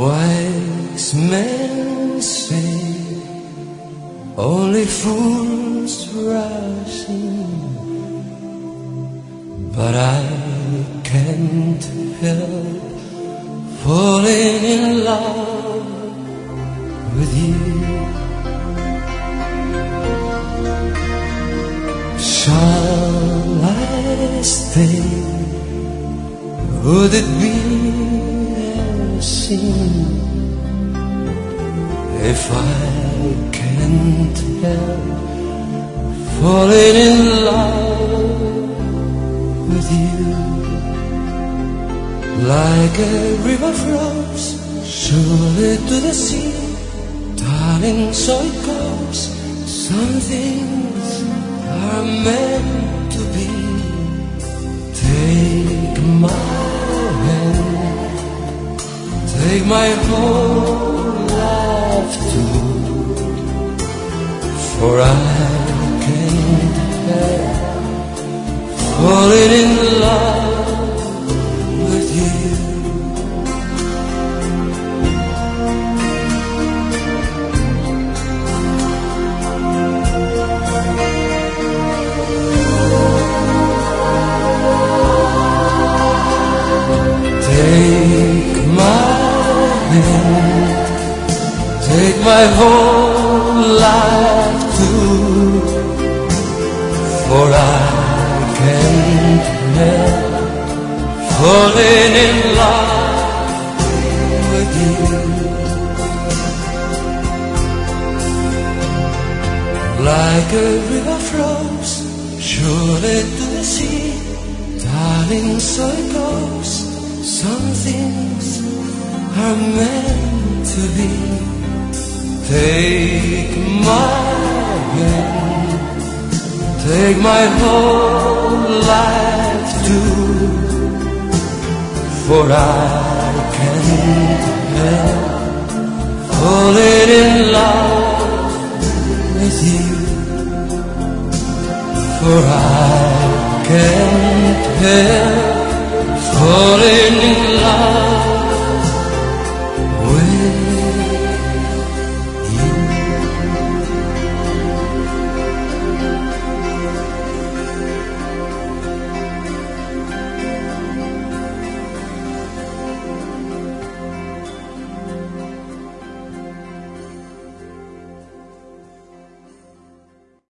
Wise men say only fools rush in, but I can't help falling in love with you. Shall I stay? Would it be a sin if I can't help falling in love with you? Like a river flows surely to the sea, darling, so it goes. Some things are meant to be. Take my hand, take my whole life too, for I can't help falling in love with you. Take my hand, take my whole life too, for I can't help falling in love with you. Like a river flows surely to the sea, darling, so it goes. Some things are meant to be. Take my hand, take my whole life too, for I can't help falling in love with you. For I can't help falling in love